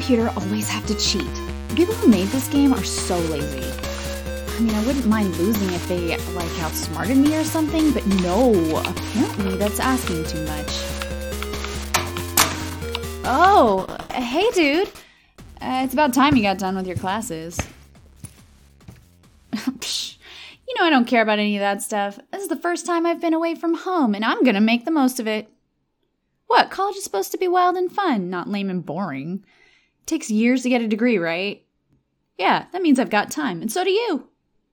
computer always have to cheat? The people who made this game are so lazy. I mean, I wouldn't mind losing if they, like, outsmarted me or something, but no, apparently that's asking too much. Oh, hey, dude. It's about time you got done with your classes. Psh, you know I don't care about any of that stuff. This is the first time I've been away from home, and I'm gonna make the most of it. What, college is supposed to be wild and fun, not lame and boring. It takes years to get a degree, right? Yeah, that means I've got time, and so do you.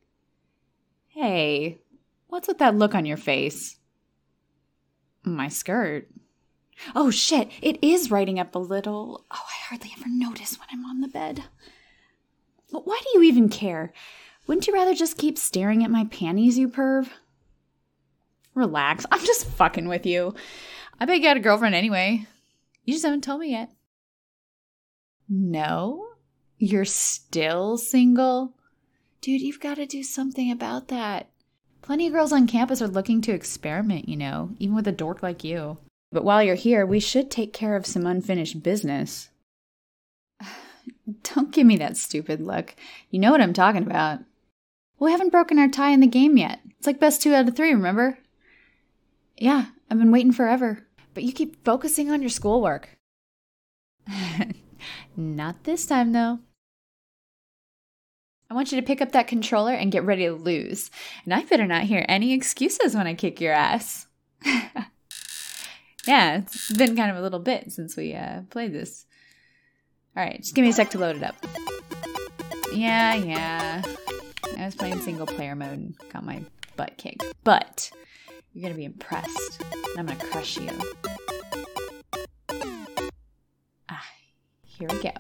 Hey, what's with that look on your face? My skirt. Oh shit, it is riding up a little. Oh, I hardly ever notice when I'm on the bed. But why do you even care? Wouldn't you rather just keep staring at my panties, you perv? Relax, I'm just fucking with you. I bet you got a girlfriend anyway. You just haven't told me yet. No? You're still single? Dude, you've got to do something about that. Plenty of girls on campus are looking to experiment, you know, even with a dork like you. But while you're here, we should take care of some unfinished business. Don't give me that stupid look. You know what I'm talking about. We haven't broken our tie in the game yet. It's like best 2 out of 3, remember? Yeah, I've been waiting forever. But you keep focusing on your schoolwork. Not this time, though. I want you to pick up that controller and get ready to lose. And I better not hear any excuses when I kick your ass. Yeah, it's been kind of a little bit since we played this. Alright, just give me a sec to load it up. Yeah. I was playing single player mode and got my butt kicked. But you're going to be impressed. And I'm going to crush you. Here we go.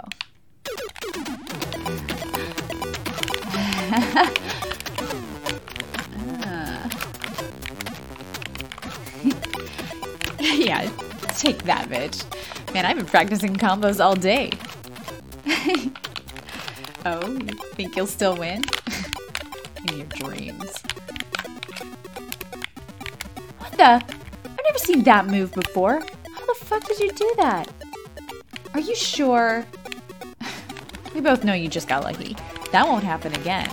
Yeah, take that, bitch. Man, I've been practicing combos all day. Oh, you think you'll still win? In your dreams. What the? I've never seen that move before. How the fuck did you do that? Are you sure? We both know you just got lucky. That won't happen again.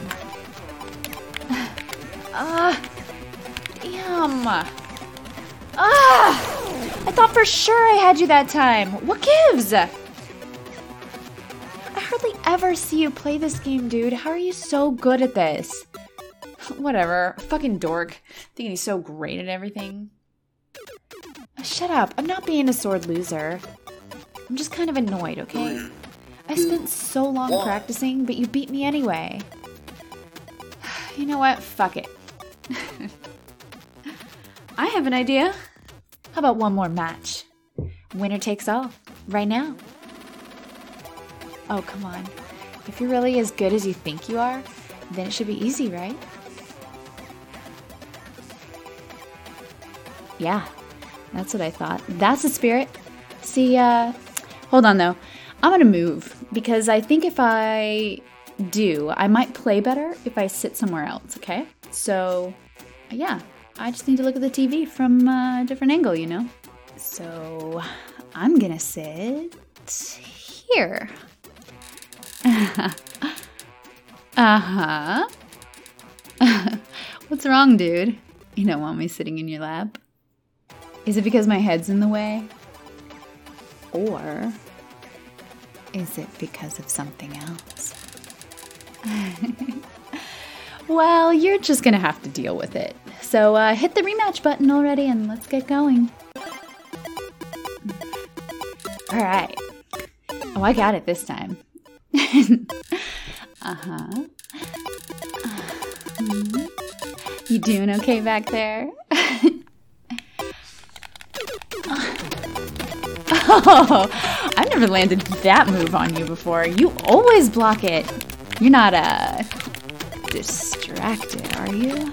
Damn. I thought for sure I had you that time. What gives? I hardly ever see you play this game, dude. How are you so good at this? Whatever. Fucking dork. Thinking he's so great at everything. Shut up. I'm not being a sore loser. I'm just kind of annoyed, okay? I spent so long practicing, but you beat me anyway. You know what? Fuck it. I have an idea. How about one more match? Winner takes all. Right now. Oh, come on. If you're really as good as you think you are, then it should be easy, right? Yeah, that's what I thought. That's the spirit. See, hold on though. I'm gonna move because I think if I do, I might play better if I sit somewhere else, okay? So, yeah, I just need to look at the TV from a different angle, you know? So, I'm gonna sit here. Uh-huh. What's wrong, dude? You don't want me sitting in your lap? Is it because my head's in the way? Or is it because of something else? Well, you're just gonna have to deal with it. So hit the rematch button already and let's get going. Alright. Oh, I got it this time. Uh-huh. You doing okay back there? Oh, I've never landed that move on you before. You always block it. You're not, distracted, are you?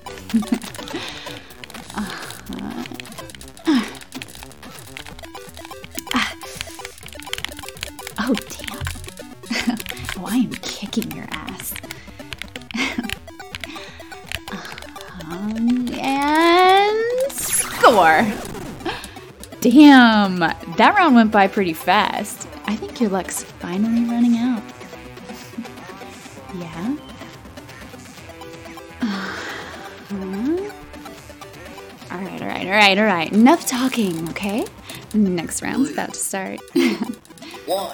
Oh, damn. Oh, I am kicking your ass. And score. Damn, that round went by pretty fast. I think your luck's finally running out. Yeah? All right. Enough talking, okay? Next round's about to start. 1.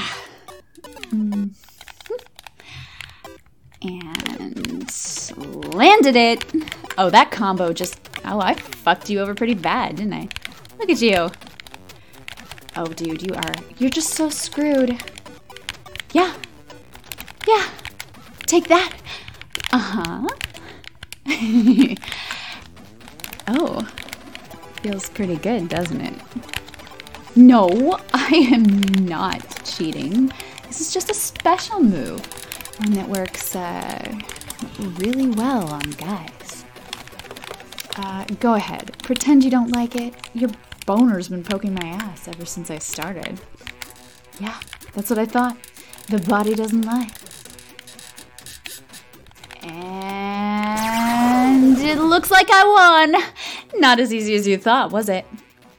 And landed it. Oh, that combo I fucked you over pretty bad, didn't I? Look at you. Oh, dude, you're just so screwed. Yeah. Take that. Uh-huh. Oh, feels pretty good, doesn't it? No, I am not cheating. This is just a special move. One that works really well on guys. Go ahead. Pretend you don't like it. Your boner's been poking my ass ever since I started. Yeah, that's what I thought. The body doesn't lie. And it looks like I won. Not as easy as you thought, was it?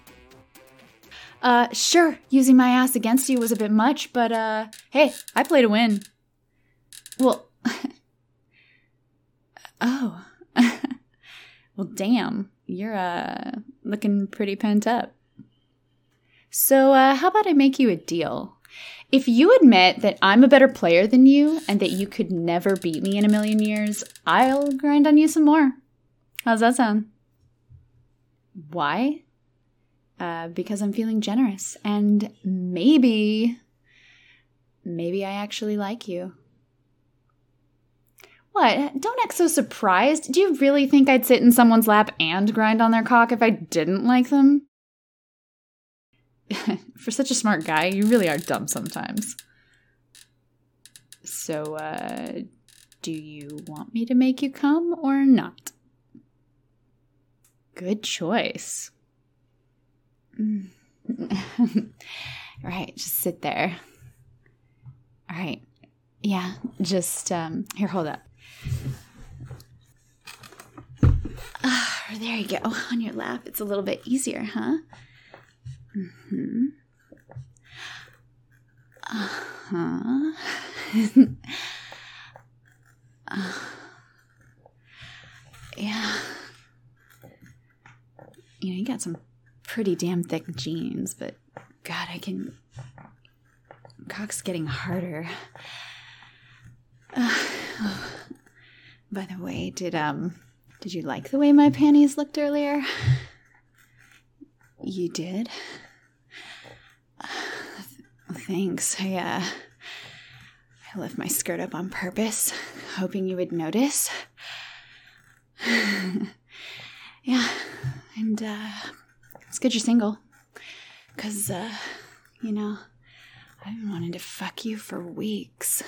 Sure, using my ass against you was a bit much, but, hey, I play to win. Well, oh. Well, damn, you're, looking pretty pent up. So, how about I make you a deal? If you admit that I'm a better player than you and that you could never beat me in a million years, I'll grind on you some more. How's that sound? Why? Because I'm feeling generous and maybe I actually like you. What? Don't act so surprised. Do you really think I'd sit in someone's lap and grind on their cock if I didn't like them? For such a smart guy, you really are dumb sometimes. So, do you want me to make you come or not? Good choice. Right, just sit there. All right. Yeah, just, here, hold up. There you go, on your lap. It's a little bit easier, huh? Mm-hmm. Uh-huh. Yeah. You got some pretty damn thick jeans, but God, cock's getting harder. By the way, did you like the way my panties looked earlier? You did? Thanks. I left my skirt up on purpose, hoping you would notice. Yeah, and it's good you're single, because, I've been wanting to fuck you for weeks.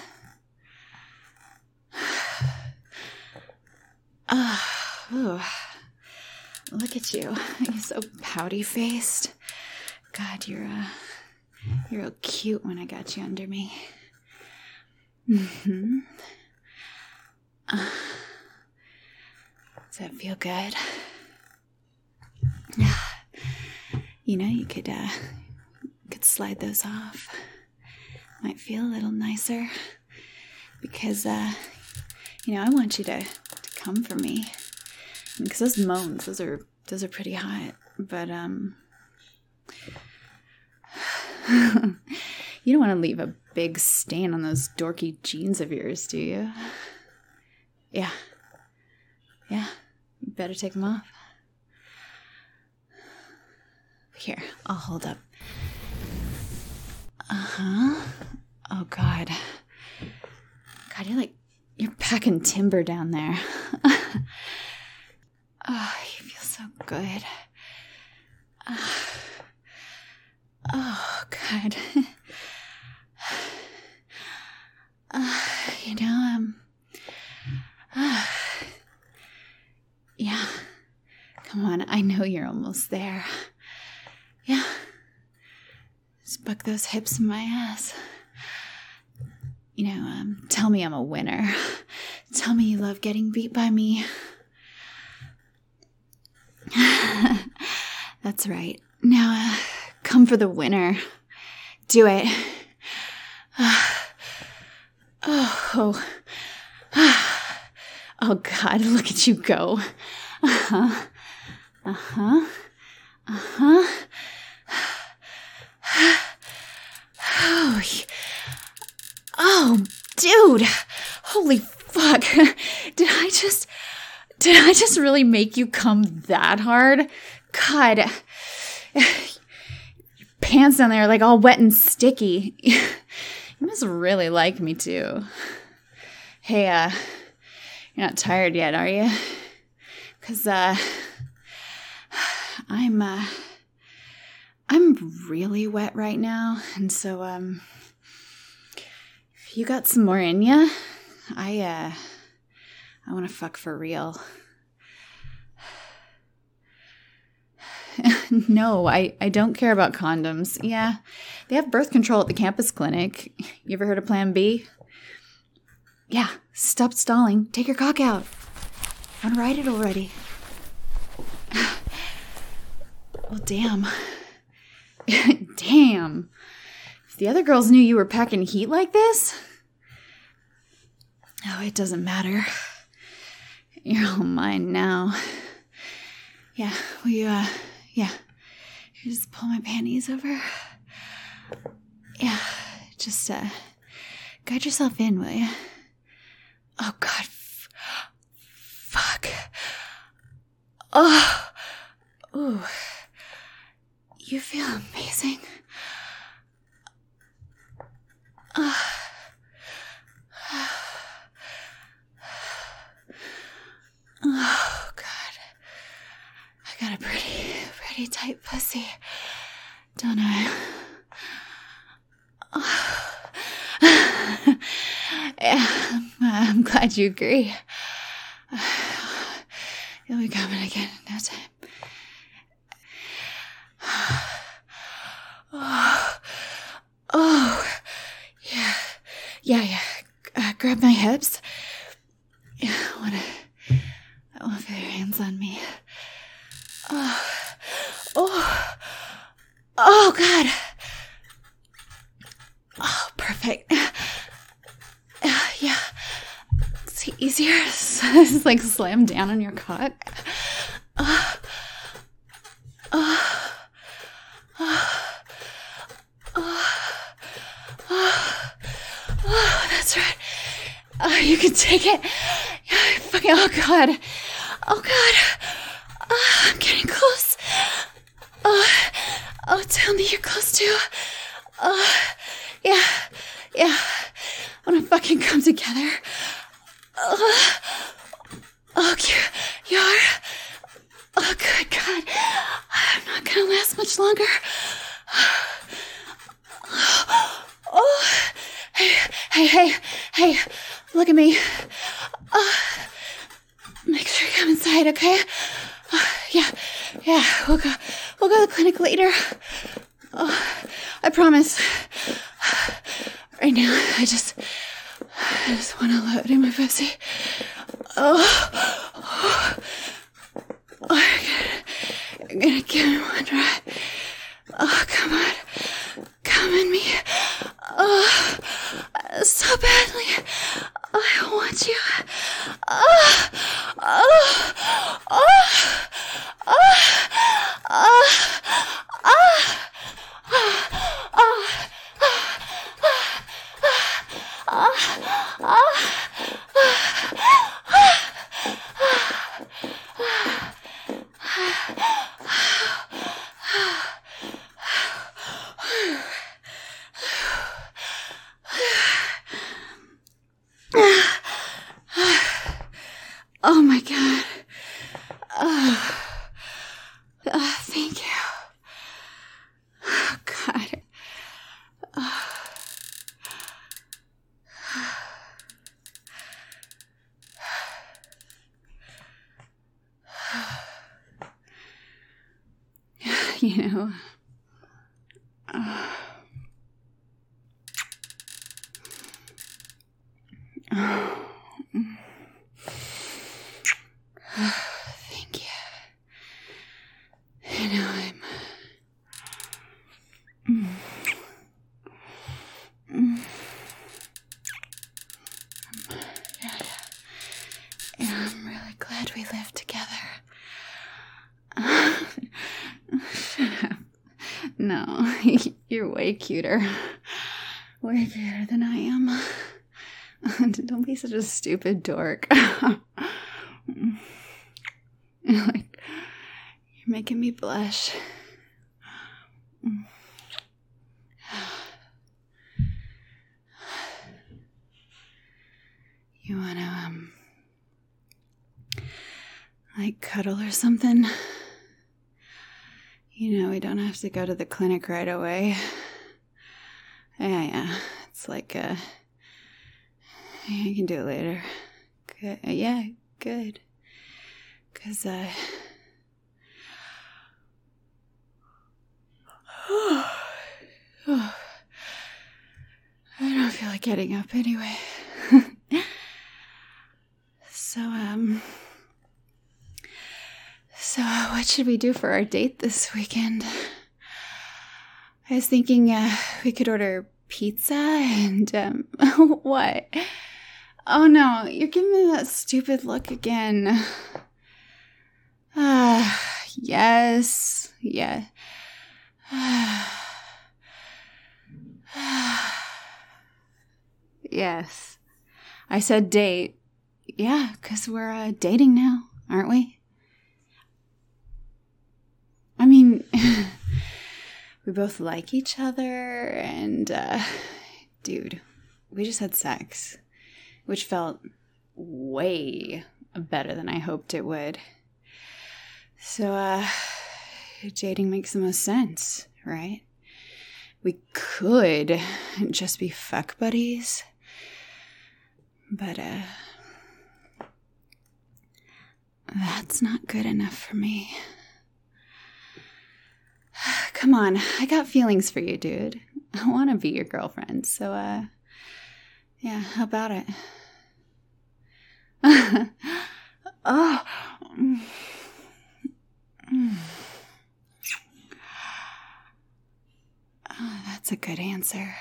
Ooh. Look at you. You're so pouty-faced. God, you're real cute when I got you under me. Mm-hmm. Does that feel good? You could slide those off. Might feel a little nicer. Because, I want you to come for me. Because those moans, those are pretty hot. But, you don't want to leave a big stain on those dorky jeans of yours, do you? Yeah. You better take them off. Here, I'll hold up. Uh-huh. Oh, God. God, you're packing timber down there. Oh, you feel so good. Oh, God. Yeah. Come on, I know you're almost there. Yeah. Just buck those hips in my ass. Tell me I'm a winner. Tell me you love getting beat by me. That's right. Now, come for the winner. Do it. Oh. Oh, God, look at you go. Uh-huh. Uh-huh. Uh-huh. Oh, dude. Holy fuck. Did I just really make you come that hard? God. Your pants down there are like all wet and sticky. You must really like me too. Hey, you're not tired yet, are you? 'Cause, I'm really wet right now, and so, if you got some more in ya, I want to fuck for real. No, I don't care about condoms. Yeah, they have birth control at the campus clinic. You ever heard of Plan B? Yeah, stop stalling. Take your cock out. Want to ride it already? Well, damn. Damn. If the other girls knew you were packing heat like this... Oh, it doesn't matter. You're all mine now. Yeah, will you, yeah. You just pull my panties over? Yeah, just, guide yourself in, will you? Oh, God. Fuck. Oh. Ooh. You feel amazing. Oh, God. I got a pretty tight pussy, don't I? Yeah, I'm glad you agree. You'll be coming again in no time. Oh, yeah. Grab my hips. Yeah, I want to feel your hands on me. Oh, God. Oh, perfect. Yeah. It's easier. It's like slam down on your cock. That's right. You can take it. Fucking, oh, God. I'm getting close. Tell me you're close too. Yeah. I want to fucking come together. You are? Oh, good God. I'm not gonna last much longer. Hey, look at me. Make sure you come inside, okay? Yeah, we'll go to the clinic later. I promise. Right now, I just want to load in my pussy. I'm gonna give him one ride. Oh, come on. Come in me. So badly. I want you. Oh my God. Thank you. Oh, God. You know, thank you. You know, could we live together? Shut up. No, you're way cuter. Way cuter than I am. Don't be such a stupid dork. You're making me blush. You wanna, cuddle or something? We don't have to go to the clinic right away. Yeah. It's I can do it later. Good. Yeah, good. 'Cause, I don't feel like getting up anyway. So, what should we do for our date this weekend? I was thinking, we could order pizza and, what? Oh no, you're giving me that stupid look again. Yes. Yeah. Yes. I said date. Yeah, 'cause we're dating now, aren't we? I mean, we both like each other and, dude, we just had sex, which felt way better than I hoped it would. So, dating makes the most sense, right? We could just be fuck buddies, but, that's not good enough for me. Come on, I got feelings for you, dude. I want to be your girlfriend, so, yeah, how about it? Oh, that's a good answer.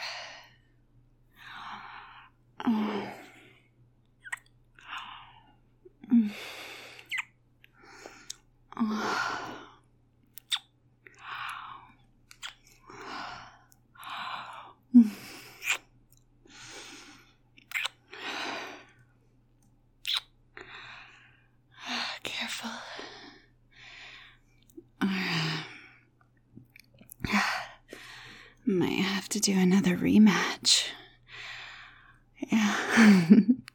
Careful. Might have to do another rematch. Yeah.